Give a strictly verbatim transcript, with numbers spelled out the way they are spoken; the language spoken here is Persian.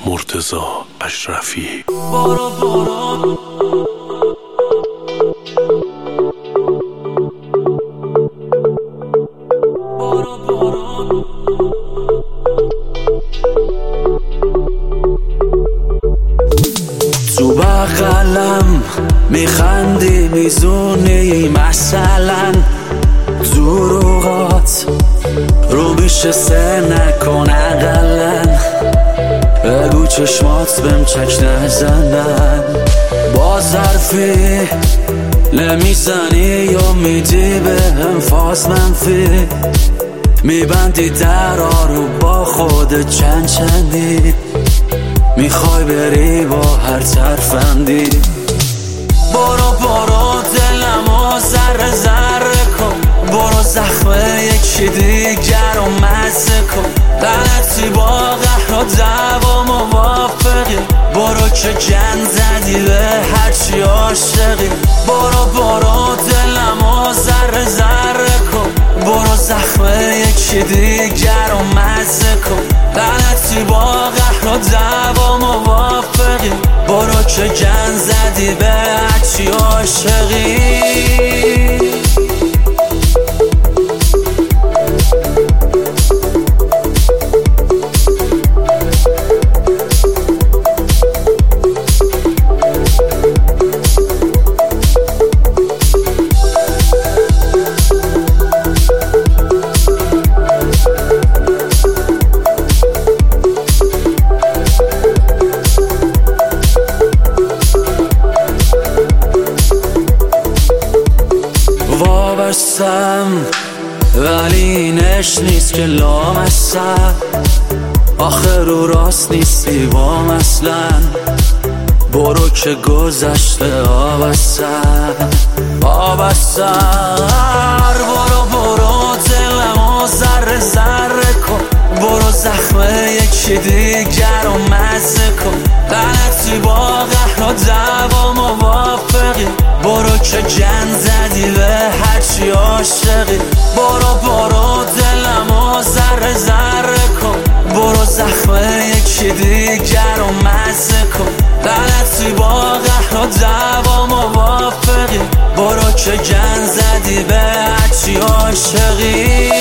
مرتضی اشرفی. بارو بارو بارو بارو تو بغلم میخندی میزونی مثلا دروغات رو میشه سر نکن اقلن بگو چشمات بهم چک نزنن با ظرفی نمیزنی یا میدی بهم فاز منفی میبندی درا رو با خود چند چندی میخوای بری با هر ترفندی برو برو دلمو ذره ذره کن برو زخم یکی دیگر رو مزه کن غلطی با قهر و دعوا موافقی برو که جن زدی به هرچی عاشقی برو برو دلمو ذره ذره کن برو زخم یکی دیگر رو مزه کن غلطی با قهر و دعوا موافقی برو که جن زدی به هرچی عاشقی. وابستم ولی اینش نیست که لامستم آخه رو راست نیستی وام اصلا برو که گذشته آبستم آبستر برو برو دلمو ذره ذره کن برو زخم یکی دیگر رو مزه کن غلطی با قهر و دعوا موافقی برو که جن زدی به هرچی عاشقی برو برو دلمو ذره ذره کن برو زخم یکی دیگر رو مزه کن غلطی با قهر و دعوا موافقی برو که جن زدی به هرچی عاشقی.